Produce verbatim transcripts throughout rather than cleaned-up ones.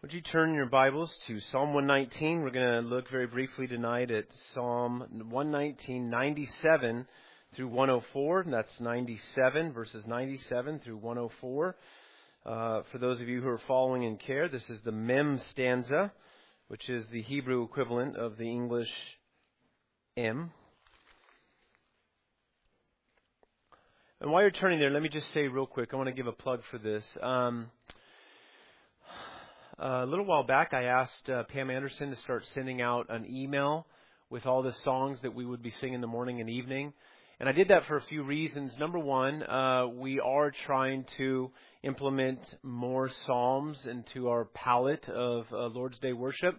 Would you turn your Bibles to Psalm one nineteen? We're going to look very briefly tonight at Psalm one nineteen, ninety-seven through one oh four. And that's ninety-seven, verses ninety-seven through one oh four. Uh, for those of you who are following in care, this is the Mem stanza, which is the Hebrew equivalent of the English M. And while you're turning there, let me just say real quick, I want to give a plug for this. Um, a little while back, I asked uh, Pam Anderson to start sending out an email with all the songs that we would be singing in the morning and evening. And I did that for a few reasons. Number one, uh, we are trying to implement more psalms into our palette of uh, Lord's Day worship.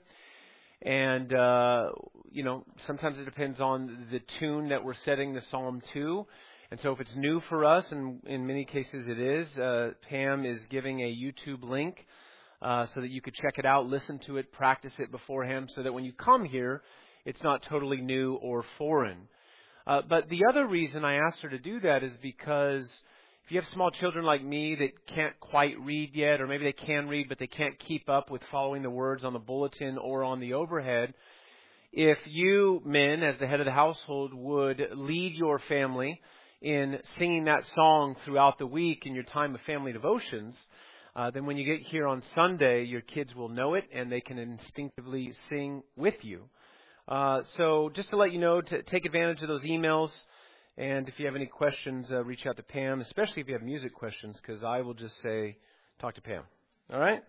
And, uh, you know, sometimes it depends on the tune that we're setting the psalm to. And so if it's new for us, and in many cases it is, uh, Pam is giving a YouTube link uh, so that you could check it out, listen to it, practice it beforehand, so that when you come here, it's not totally new or foreign. Uh, but the other reason I asked her to do that is because if you have small children like me that can't quite read yet, or maybe they can read but they can't keep up with following the words on the bulletin or on the overhead, if you men, as the head of the household, would lead your family in singing that song throughout the week in your time of family devotions, uh, then when you get here on Sunday, your kids will know it and they can instinctively sing with you. Uh, so just to let you know, to take advantage of those emails, and if you have any questions, uh, reach out to Pam, especially if you have music questions, because I will just say, talk to Pam. All right?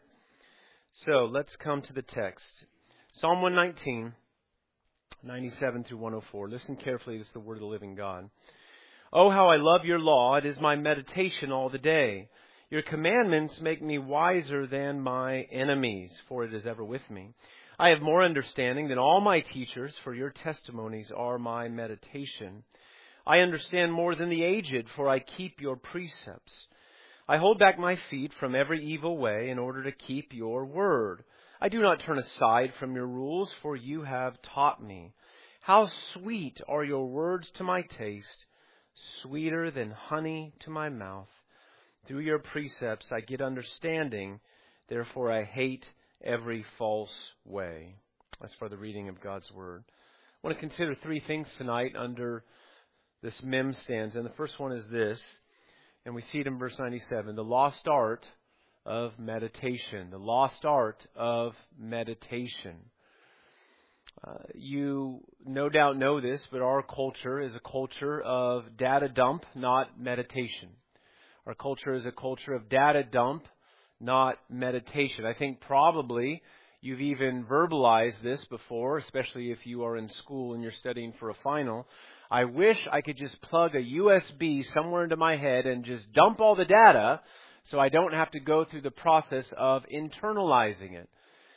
So let's come to the text. Psalm one nineteen, ninety-seven through one oh four. Listen carefully, this is the word of the living God. Oh, how I love your law. It is my meditation all the day. Your commandments make me wiser than my enemies, for it is ever with me. I have more understanding than all my teachers, for your testimonies are my meditation. I understand more than the aged, for I keep your precepts. I hold back my feet from every evil way in order to keep your word. I do not turn aside from your rules, for you have taught me. How sweet are your words to my taste, sweeter than honey to my mouth. Through your precepts I get understanding, therefore I hate every false way. That's for the reading of God's Word. I want to consider three things tonight under this Mem stanza. And the first one is this, and we see it in verse ninety-seven, the lost art of meditation. The lost art of meditation. Uh, you no doubt know this, but our culture is a culture of data dump, not meditation. Our culture is a culture of data dump, not meditation. I think probably you've even verbalized this before, especially if you are in school and you're studying for a final. I wish I could just plug a U S B somewhere into my head and just dump all the data so I don't have to go through the process of internalizing it.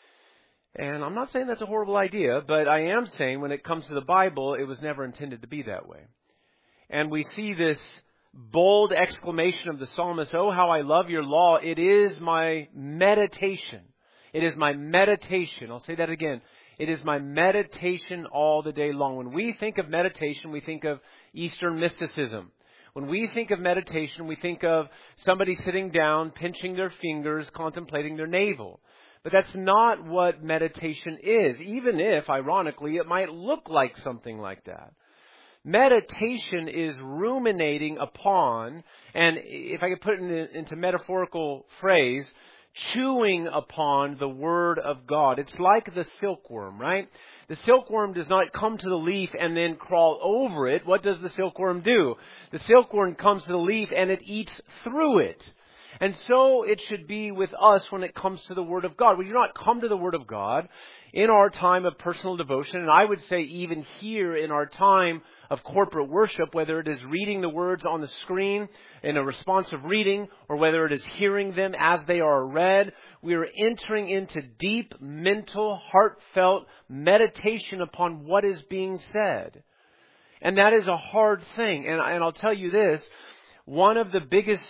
And I'm not saying that's a horrible idea, but I am saying when it comes to the Bible, it was never intended to be that way. And we see this bold exclamation of the psalmist, oh, how I love your law. It is my meditation. It is my meditation. I'll say that again. It is my meditation all the day long. When we think of meditation, we think of Eastern mysticism. When we think of meditation, we think of somebody sitting down, pinching their fingers, contemplating their navel. But that's not what meditation is, even if, ironically, it might look like something like that. Meditation is ruminating upon, and if I could put it into metaphorical phrase, chewing upon the Word of God. It's like the silkworm, right? The silkworm does not come to the leaf and then crawl over it. What does the silkworm do? The silkworm comes to the leaf and it eats through it. And so it should be with us when it comes to the Word of God. We do not come to the Word of God in our time of personal devotion, and I would say even here in our time of corporate worship, whether it is reading the words on the screen in a responsive reading, or whether it is hearing them as they are read, we are entering into deep, mental, heartfelt meditation upon what is being said. And that is a hard thing. And, and I'll tell you this, one of the biggest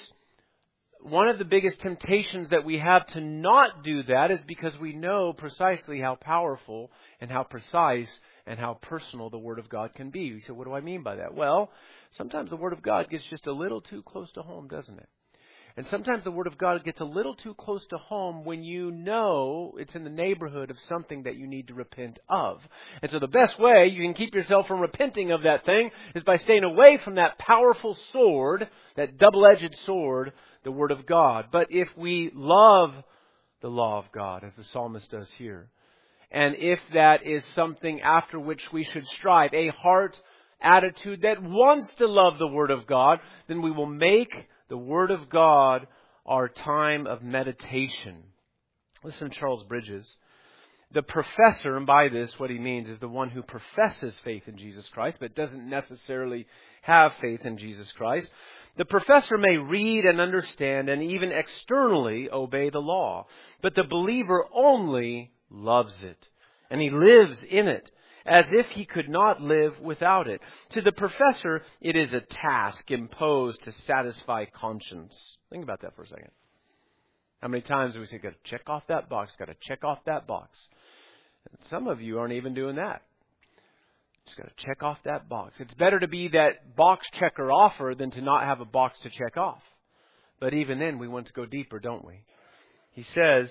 One of the biggest temptations that we have to not do that is because we know precisely how powerful and how precise and how personal the Word of God can be. You say, what do I mean by that? Well, sometimes the Word of God gets just a little too close to home, doesn't it? And sometimes the Word of God gets a little too close to home when you know it's in the neighborhood of something that you need to repent of. And so the best way you can keep yourself from repenting of that thing is by staying away from that powerful sword, that double-edged sword, the Word of God. But if we love the law of God, as the psalmist does here, and if that is something after which we should strive, a heart attitude that wants to love the Word of God, then we will make the Word of God our time of meditation. Listen to Charles Bridges. The professor, and by this what he means is the one who professes faith in Jesus Christ, but doesn't necessarily have faith in Jesus Christ. The professor may read and understand and even externally obey the law, but the believer only loves it, and he lives in it, as if he could not live without it. To the professor, it is a task imposed to satisfy conscience. Think about that for a second. How many times do we say, got to check off that box, got to check off that box? And some of you aren't even doing that. Just got to check off that box. It's better to be that box checker offer than to not have a box to check off. But even then, we want to go deeper, don't we? He says,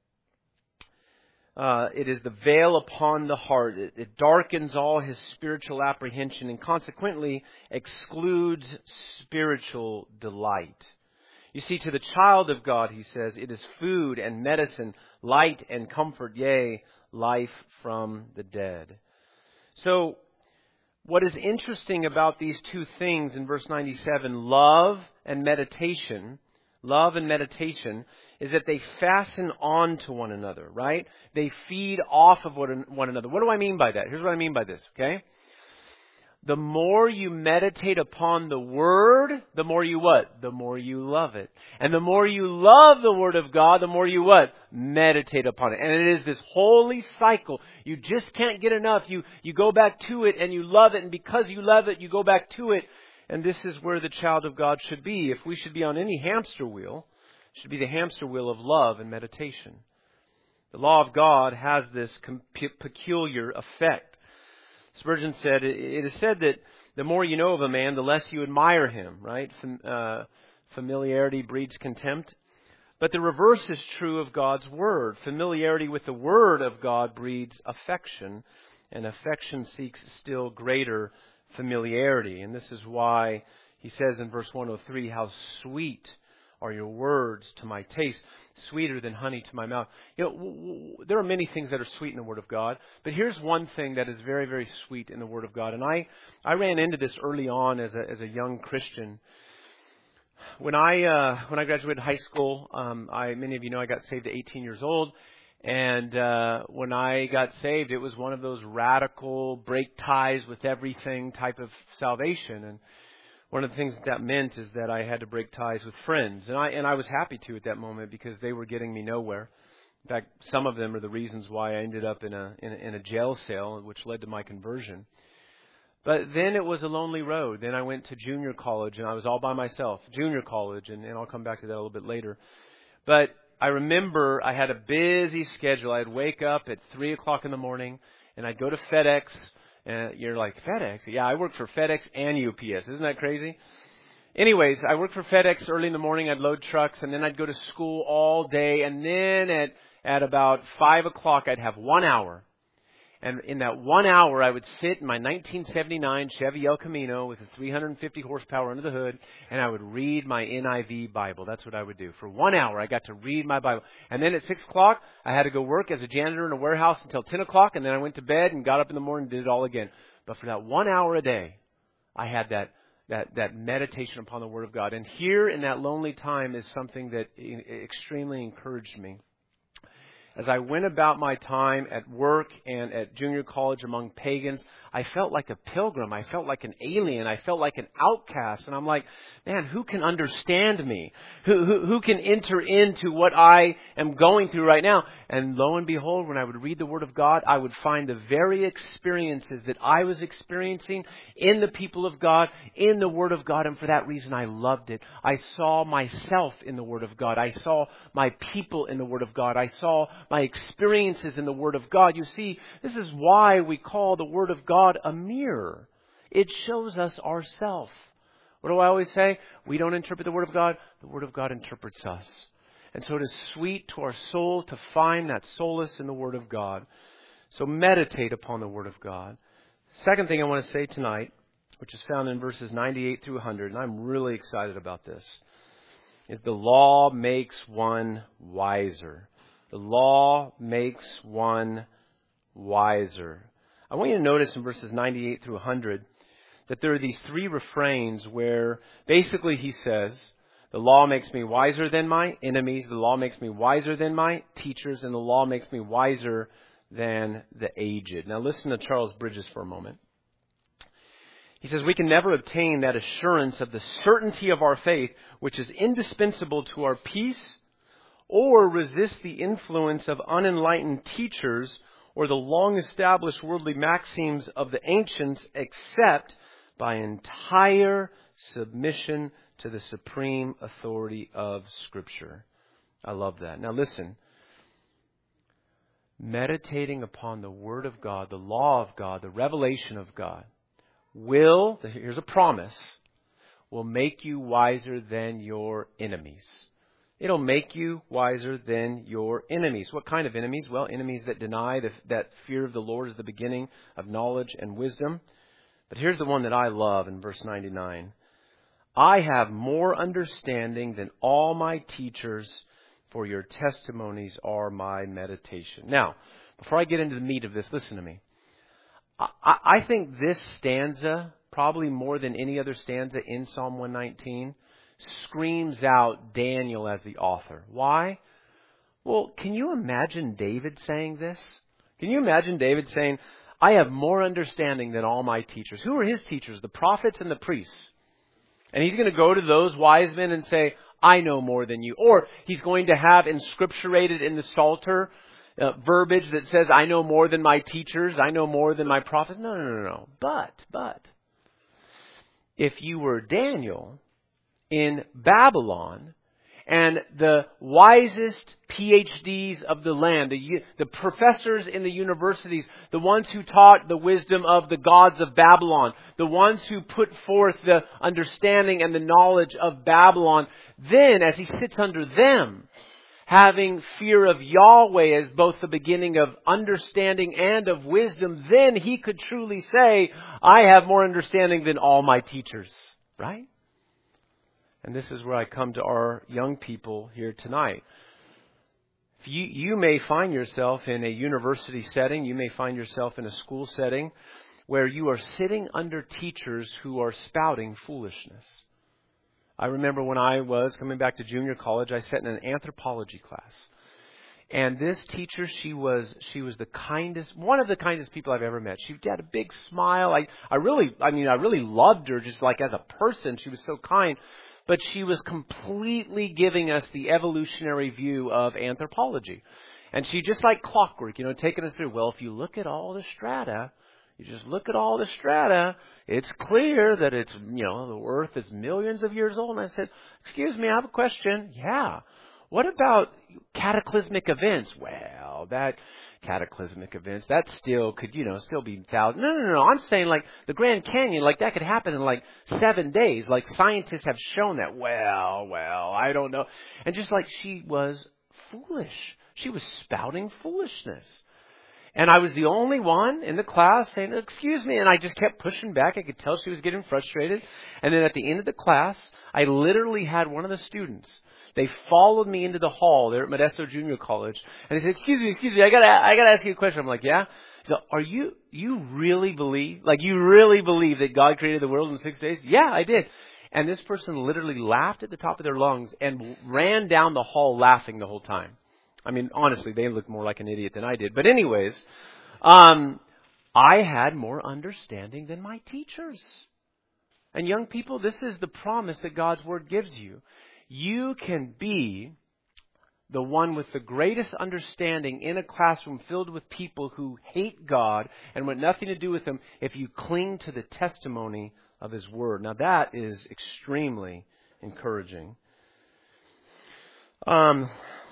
Uh, it is the veil upon the heart. It, it darkens all his spiritual apprehension and consequently excludes spiritual delight. You see, to the child of God, he says, it is food and medicine, light and comfort, yea, life from the dead. So, what is interesting about these two things in verse ninety-seven, love and meditation, love and meditation, is that they fasten on to one another, right? They feed off of one another. What do I mean by that? Here's what I mean by this, okay? The more you meditate upon the Word, the more you what? The more you love it. And the more you love the Word of God, the more you what? Meditate upon it. And it is this holy cycle. You just can't get enough. You, you go back to it and you love it. And because you love it, you go back to it. And this is where the child of God should be. If we should be on any hamster wheel, it should be the hamster wheel of love and meditation. The law of God has this com- peculiar effect. Spurgeon said, it is said that the more you know of a man, the less you admire him, right? Fam- uh, familiarity breeds contempt. But the reverse is true of God's Word. Familiarity with the Word of God breeds affection, and affection seeks still greater familiarity. And this is why he says in verse one oh three, how sweet are your words to my taste, sweeter than honey to my mouth. You know, w- w- there are many things that are sweet in the Word of God, but here's one thing that is very, very sweet in the Word of God. And I, I ran into this early on as a, as a young Christian. When I, uh, when I graduated high school, um, I, many of you know I got saved at eighteen years old. And uh, when I got saved, it was one of those radical, break ties with everything type of salvation. And one of the things that, that meant is that I had to break ties with friends. And I and I was happy to at that moment because they were getting me nowhere. In fact, some of them are the reasons why I ended up in a in a, in a jail cell, which led to my conversion. But then it was a lonely road. Then I went to junior college, and I was all by myself. Junior college, and, and I'll come back to that a little bit later. But I remember I had a busy schedule. I'd wake up at three o'clock in the morning, and I'd go to FedEx. And you're like, FedEx? Yeah, I work for FedEx and U P S. Isn't that crazy? Anyways, I worked for FedEx early in the morning. I'd load trucks, and then I'd go to school all day. And then at, at about five o'clock, I'd have one hour. And in that one hour, I would sit in my nineteen seventy-nine Chevy El Camino with a three hundred fifty horsepower under the hood, and I would read my N I V Bible. That's what I would do. For one hour, I got to read my Bible. And then at six o'clock, I had to go work as a janitor in a warehouse until ten o'clock, and then I went to bed and got up in the morning and did it all again. But for that one hour a day, I had that that that meditation upon the Word of God. And here in that lonely time is something that extremely encouraged me. As I went about my time at work and at junior college among pagans, I felt like a pilgrim. I felt like an alien. I felt like an outcast. And I'm like, man, who can understand me? Who, who, who can enter into what I am going through right now? And lo and behold, when I would read the Word of God, I would find the very experiences that I was experiencing in the people of God, in the Word of God. And for that reason, I loved it. I saw myself in the Word of God. I saw my people in the Word of God. I saw my experiences in the Word of God. You see, this is why we call the Word of God a mirror. It shows us ourselves. What do I always say? We don't interpret the Word of God. The Word of God interprets us. And so it is sweet to our soul to find that solace in the Word of God. So meditate upon the Word of God. Second thing I want to say tonight, which is found in verses ninety-eight through one hundred, and I'm really excited about this, is the law makes one wiser. The law makes one wiser. I want you to notice in verses ninety-eight through one hundred that there are these three refrains where basically he says, the law makes me wiser than my enemies, the law makes me wiser than my teachers, and the law makes me wiser than the aged. Now listen to Charles Bridges for a moment. He says, we can never obtain that assurance of the certainty of our faith, which is indispensable to our peace, or resist the influence of unenlightened teachers or the long-established worldly maxims of the ancients, except by entire submission to the supreme authority of Scripture. I love that. Now listen. Meditating upon the Word of God, the law of God, the revelation of God, will, here's a promise, will make you wiser than your enemies. It'll make you wiser than your enemies. What kind of enemies? Well, enemies that deny the, that fear of the Lord is the beginning of knowledge and wisdom. But here's the one that I love in verse ninety-nine. I have more understanding than all my teachers, for your testimonies are my meditation. Now, before I get into the meat of this, listen to me. I, I think this stanza, probably more than any other stanza in Psalm one nineteen, screams out Daniel as the author. Why? Well, can you imagine David saying this? Can you imagine David saying, I have more understanding than all my teachers? Who are his teachers? The prophets and the priests. And he's going to go to those wise men and say, I know more than you. Or he's going to have inscripturated in the Psalter uh, verbiage that says, I know more than my teachers. I know more than my prophets. No, no, no, no. But, but, if you were Daniel in Babylon, and the wisest P H Ds of the land, the, the professors in the universities, the ones who taught the wisdom of the gods of Babylon, the ones who put forth the understanding and the knowledge of Babylon, then as he sits under them, having fear of Yahweh as both the beginning of understanding and of wisdom, then he could truly say, I have more understanding than all my teachers. Right? And this is where I come to our young people here tonight. You, you may find yourself in a university setting. You may find yourself in a school setting where you are sitting under teachers who are spouting foolishness. I remember when I was coming back to junior college, I sat in an anthropology class. And this teacher, she was she was the kindest, one of the kindest people I've ever met. She had a big smile. I, I really, I mean, I really loved her just like as a person. She was so kind. But she was completely giving us the evolutionary view of anthropology. And she just like clockwork, you know, taking us through, well, if you look at all the strata, you just look at all the strata, it's clear that it's, you know, the earth is millions of years old. And I said, excuse me, I have a question. Yeah. What about cataclysmic events? Well, that cataclysmic events, that still could, you know, still be thousands. No, no, no, no. I'm saying like the Grand Canyon, like that could happen in like seven days. Like scientists have shown that. Well, well, I don't know. And just like she was foolish. She was spouting foolishness. And I was the only one in the class saying, excuse me. And I just kept pushing back. I could tell she was getting frustrated. And then at the end of the class, I literally had one of the students. They followed me into the hall there at Modesto Junior College. And they said, excuse me, excuse me, I gotta, I gotta ask you a question. I'm like, yeah? So are you, you really believe, like you really believe that God created the world in six days? Yeah, I did. And this person literally laughed at the top of their lungs and ran down the hall laughing the whole time. I mean, honestly, they looked more like an idiot than I did. But anyways, um, I had more understanding than my teachers. And young people, this is the promise that God's Word gives you. You can be the one with the greatest understanding in a classroom filled with people who hate God and want nothing to do with Him if you cling to the testimony of His Word. Now that is extremely encouraging. Um,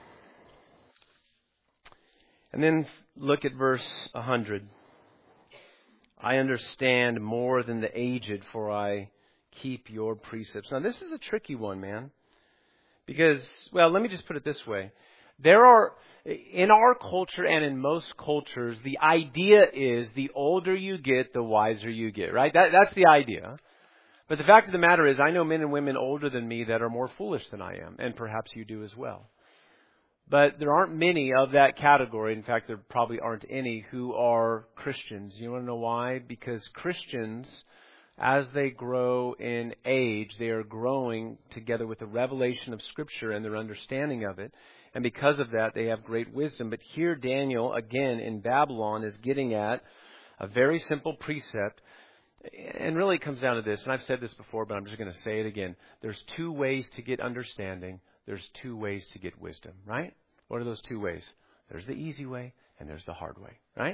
and then look at verse one hundred. I understand more than the aged, for I keep your precepts. Now, this is a tricky one, man. Because, well, let me just put it this way. There are, in our culture and in most cultures, the idea is the older you get, the wiser you get, right? That, that's the idea. But the fact of the matter is, I know men and women older than me that are more foolish than I am, and perhaps you do as well. But there aren't many of that category. In fact, there probably aren't any who are Christians. You want to know why? Because Christians, as they grow in age, they are growing together with the revelation of Scripture and their understanding of it. And because of that, they have great wisdom. But here Daniel, again, in Babylon, is getting at a very simple precept. And really it comes down to this. And I've said this before, but I'm just going to say it again. There's two ways to get understanding. There's two ways to get wisdom, right? What are those two ways? There's the easy way and there's the hard way, right?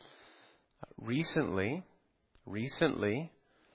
Recently, recently,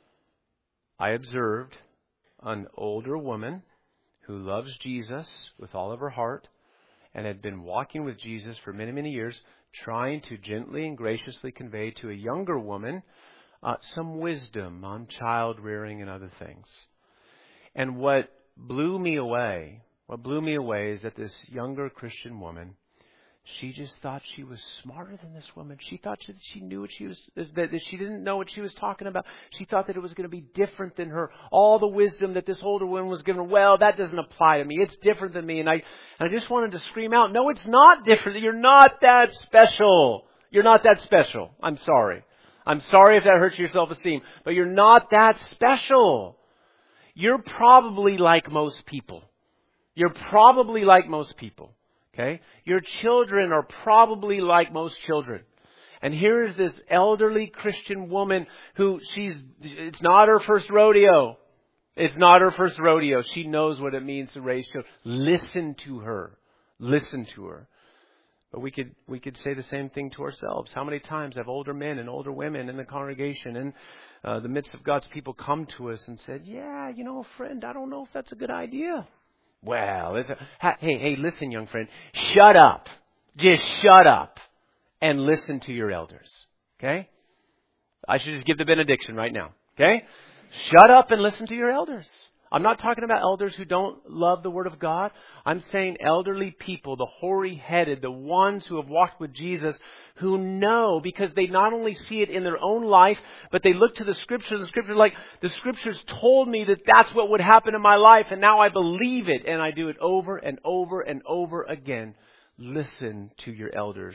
I observed an older woman who loves Jesus with all of her heart and had been walking with Jesus for many, many years, trying to gently and graciously convey to a younger woman uh, some wisdom on child rearing and other things. And what blew me away, what blew me away is that this younger Christian woman, she just thought she was smarter than this woman. She thought that she knew what she was, that, that she didn't know what she was talking about. She thought that it was going to be different than her. All the wisdom that this older woman was giving her, well, that doesn't apply to me. It's different than me. And I, and I just wanted to scream out, no, it's not different. You're not that special. You're not that special. I'm sorry. I'm sorry if that hurts your self-esteem, but you're not that special. You're probably like most people. You're probably like most people. Okay? Your children are probably like most children. And here is this elderly Christian woman who she's, it's not her first rodeo. It's not her first rodeo. She knows what it means to raise children. Listen to her. Listen to her. But we could, we could say the same thing to ourselves. How many times have older men and older women in the congregation and uh, the midst of God's people come to us and said, yeah, you know, friend, I don't know if that's a good idea. Well, it's a, hey, hey, listen, young friend, shut up. Just shut up and listen to your elders. Okay? I should just give the benediction right now. Okay? Shut up and listen to your elders. I'm not talking about elders who don't love the Word of God. I'm saying elderly people, the hoary-headed, the ones who have walked with Jesus, who know because they not only see it in their own life, but they look to the Scriptures. The Scriptures like, the Scriptures told me that that's what would happen in my life, and now I believe it, and I do it over and over and over again. Listen to your elders.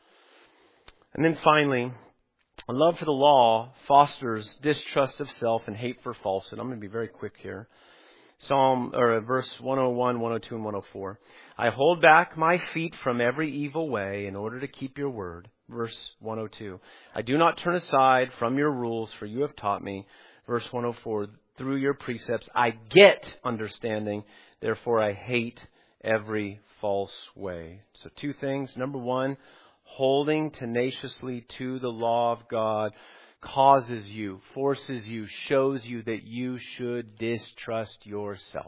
And then finally, a love for the law fosters distrust of self and hate for falsehood. I'm going to be very quick here. Psalm or verse one oh one, one oh two, and one oh four. I hold back my feet from every evil way in order to keep your word. Verse one oh two. I do not turn aside from your rules, for you have taught me. Verse one oh four. Through your precepts I get understanding, therefore I hate every false way. So two things. Number one, holding tenaciously to the law of God causes you, forces you, shows you that you should distrust yourself.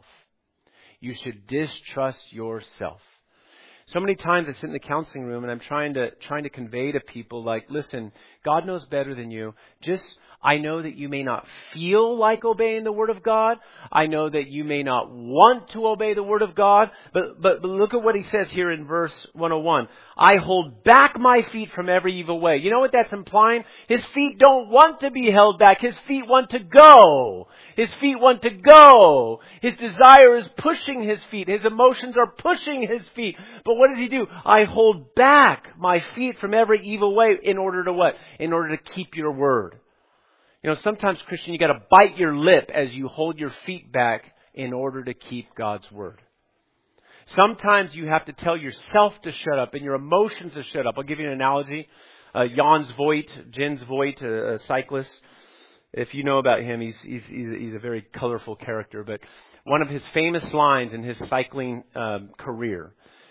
You should distrust yourself. So many times I sit in the counseling room and I'm trying to trying to convey to people like, listen, God knows better than you. Just, I know that you may not feel like obeying the Word of God. I know that you may not want to obey the Word of God. But, but, but look at what he says here in verse one oh one. I hold back my feet from every evil way. You know what that's implying? His feet don't want to be held back. His feet want to go. His feet want to go. His desire is pushing his feet. His emotions are pushing his feet. But what does he do? I hold back my feet from every evil way in order to what? In order to keep your word. You know, sometimes, Christian, you got to bite your lip as you hold your feet back in order to keep God's word. Sometimes you have to tell yourself to shut up and your emotions to shut up. I'll give you an analogy. Uh, Jans Voigt, Jens Voigt, a, a cyclist. If you know about him, he's, he's, he's, a, he's a very colorful character. But one of his famous lines in his cycling um, career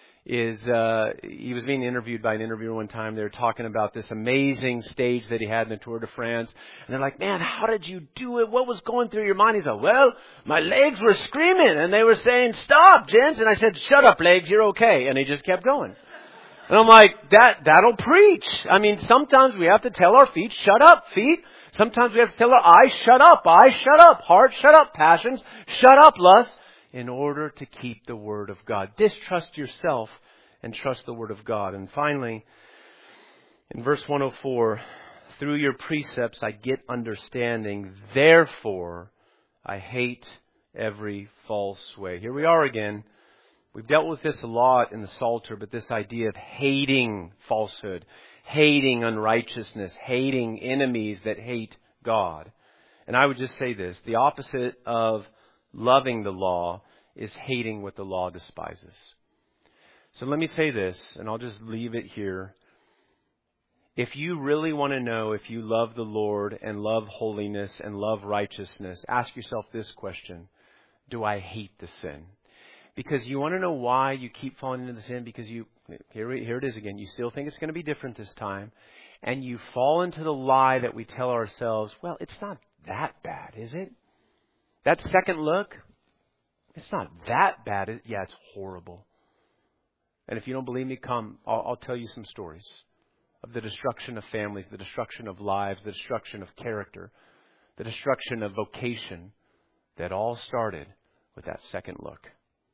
is uh, he was being interviewed by an interviewer one time. They were talking about this amazing stage that he had in the Tour de France. And they're like, man, how did you do it? What was going through your mind? He's like, well, my legs were screaming and they were saying, stop, gents. And I said, shut up, legs, you're okay. And he just kept going. And I'm like, that, that'll preach. I mean, sometimes we have to tell our feet, shut up, feet. Sometimes we have to tell our eyes, shut up, eyes, shut up, heart, shut up, passions, shut up, lust, in order to keep the Word of God. Distrust yourself and trust the Word of God. And finally, in verse one oh four, through your precepts I get understanding, therefore I hate every false way. Here we are again. We've dealt with this a lot in the Psalter, but this idea of hating falsehood, hating unrighteousness, hating enemies that hate God. And I would just say this, the opposite of loving the law is hating what the law despises. So let me say this, and I'll just leave it here. If you really want to know if you love the Lord and love holiness and love righteousness, ask yourself this question. Do I hate the sin? Because you want to know why you keep falling into the sin? Because you, here, here it is again, you still think it's going to be different this time. And you fall into the lie that we tell ourselves, well, it's not that bad, is it? That second look, it's not that bad. Is, yeah, it's horrible. And if you don't believe me, come, I'll, I'll tell you some stories of the destruction of families, the destruction of lives, the destruction of character, the destruction of vocation that all started with that second look.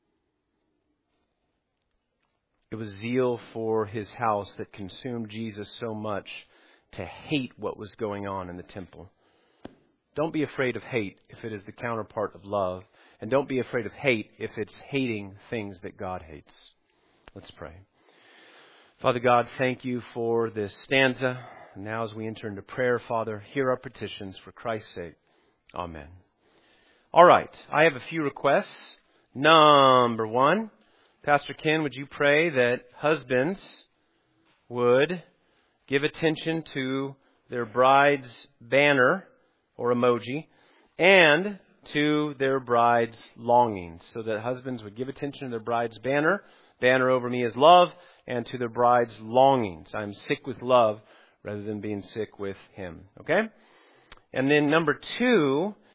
It was zeal for His house that consumed Jesus so much to hate what was going on in the temple. Don't be afraid of hate if it is the counterpart of love. And don't be afraid of hate if it's hating things that God hates. Let's pray. Father God, thank you for this stanza. And now as we enter into prayer, Father, hear our petitions for Christ's sake. Amen. All right. I have a few requests. Number one, Pastor Ken, would you pray that husbands would give attention to their bride's banner or emoji and to their bride's longings, so that husbands would give attention to their bride's banner. Banner over me is love, and to their bride's longings. I'm sick with love rather than being sick with him. Okay? And then number two,